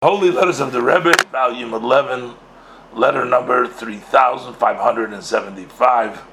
Holy Letters of the Rebbe, Volume 11, letter number 3575.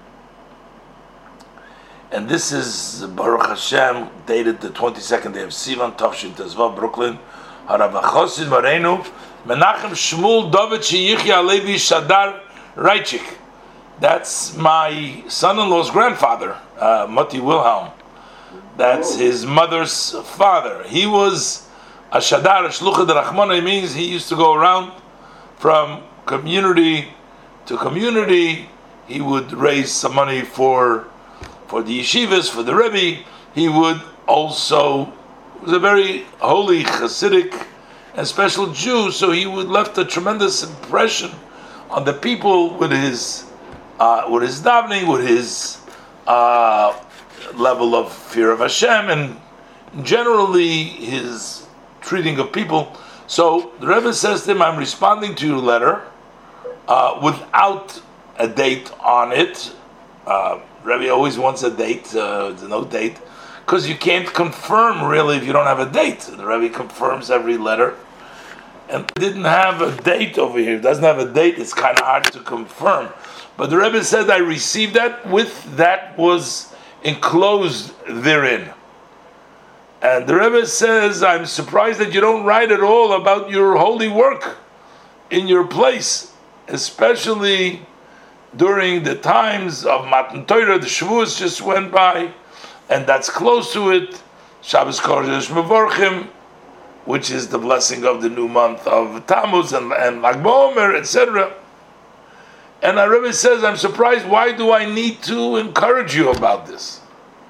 And this is Baruch Hashem, dated the 22nd day of Sivan, Tafshin Tezvav, Brooklyn. Harav Chosid Morenu, Menachem Shmuel David Sheyichya Levi Shadar Reichik. That's my son-in-law's grandfather, Moti Wilhelm. That's his mother's father. He was a Shadar, a Shlucha de Rachmana, means he used to go around from community to community. He would raise some money for the yeshivas, for the Rebbe. He would also, was a very holy Hasidic and special Jew, so he would left a tremendous impression on the people with his davening, with his level of fear of Hashem, and generally his treating of people. So the Rebbe says to him, I'm responding to your letter without a date on it. Rebbe always wants a date, there's no date, because you can't confirm really if you don't have a date. The Rebbe confirms every letter, and it didn't have a date over here. It doesn't have a date, it's kind of hard to confirm. But the Rebbe said, I received that with that was enclosed therein. And the Rebbe says, I'm surprised that you don't write at all about your holy work in your place, especially during the times of Matan Torah. The Shavuos just went by, and that's close to it, Shabbos Kodesh Mevorchim, which is the blessing of the new month of Tammuz and Lag BaOmer, etc. And the Rebbe says, I'm surprised, why do I need to encourage you about this?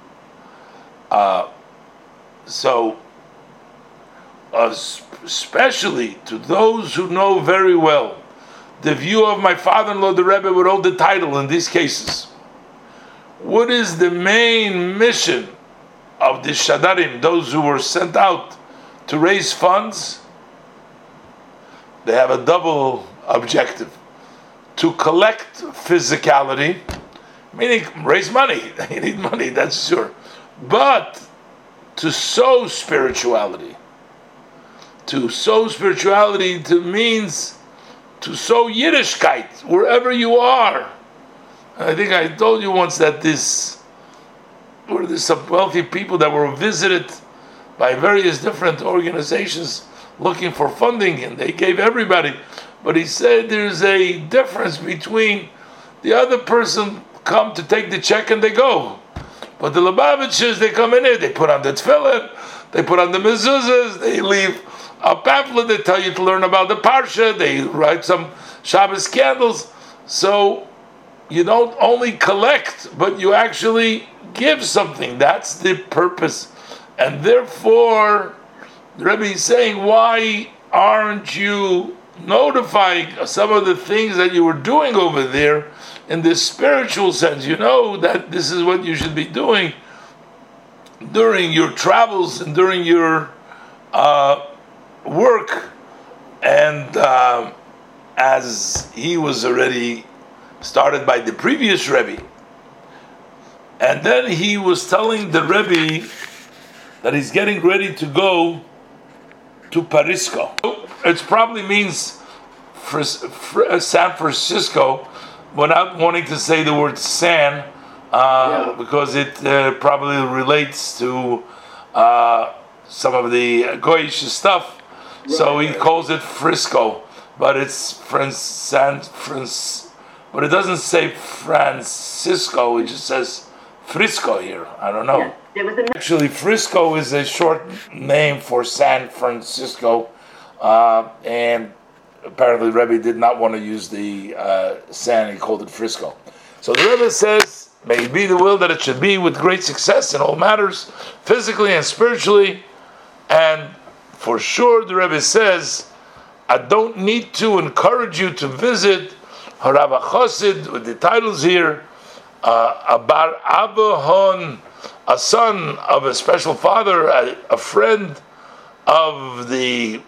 So, especially to those who know very well the view of my father-in-law, the Rebbe, would hold the title in these cases. What is the main mission of the Shadarim, those who were sent out to raise funds? They have a double objective: to collect physicality, meaning raise money. You need money, that's sure. But to sow spirituality. To sow spirituality means to sow Yiddishkeit wherever you are. I think I told you once that there's some wealthy people that were visited by various different organizations looking for funding, and they gave everybody. But he said there's a difference between the other person come to take the check and they go. But the Lubavitchers, they come in here, they put on the tefillin, they put on the mezuzahs, they leave a pamphlet, they tell you to learn about the parsha, they write some Shabbos candles. So you don't only collect, but you actually give something. That's the purpose. And therefore, the Rebbe is saying, why aren't you notifying some of the things that you were doing over there in this spiritual sense? You know that this is what you should be doing during your travels and during your work. And as he was already started by the previous Rebbe, and then he was telling the Rebbe that he's getting ready to go to Parisco. It probably means San Francisco, without wanting to say the word San, because it probably relates to some of the Goyish stuff. Right. So he calls it Frisco, but it's but it doesn't say Francisco. It just says Frisco here. I don't know. Yeah. Actually, Frisco is a short name for San Francisco, and apparently Rebbe did not want to use the San. He called it Frisco. So the Rebbe says, may it be the will that it should be with great success in all matters, physically and spiritually. And for sure, the Rebbe says, I don't need to encourage you to visit Harav Chosid, with the titles here, Abar Abahon, a son of a special father, a friend of the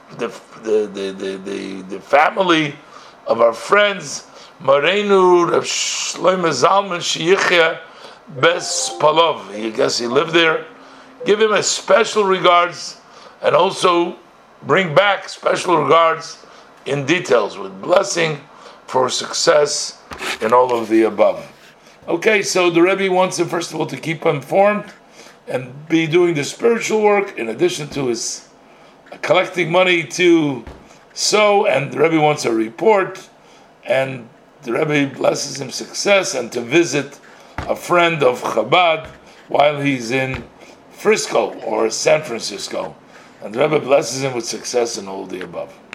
family of our friends, Morenu Rav Shlomo Zalman Sheyichya Bes Palov. I guess he lived there. Give him a special regards, and also bring back special regards in details with blessing for success in all of the above. Okay, so the Rebbe wants him first of all to keep informed and be doing the spiritual work in addition to his collecting money to sow, and the Rebbe wants a report, and the Rebbe blesses him success and to visit a friend of Chabad while he's in Frisco or San Francisco, and the Rebbe blesses him with success in all the above.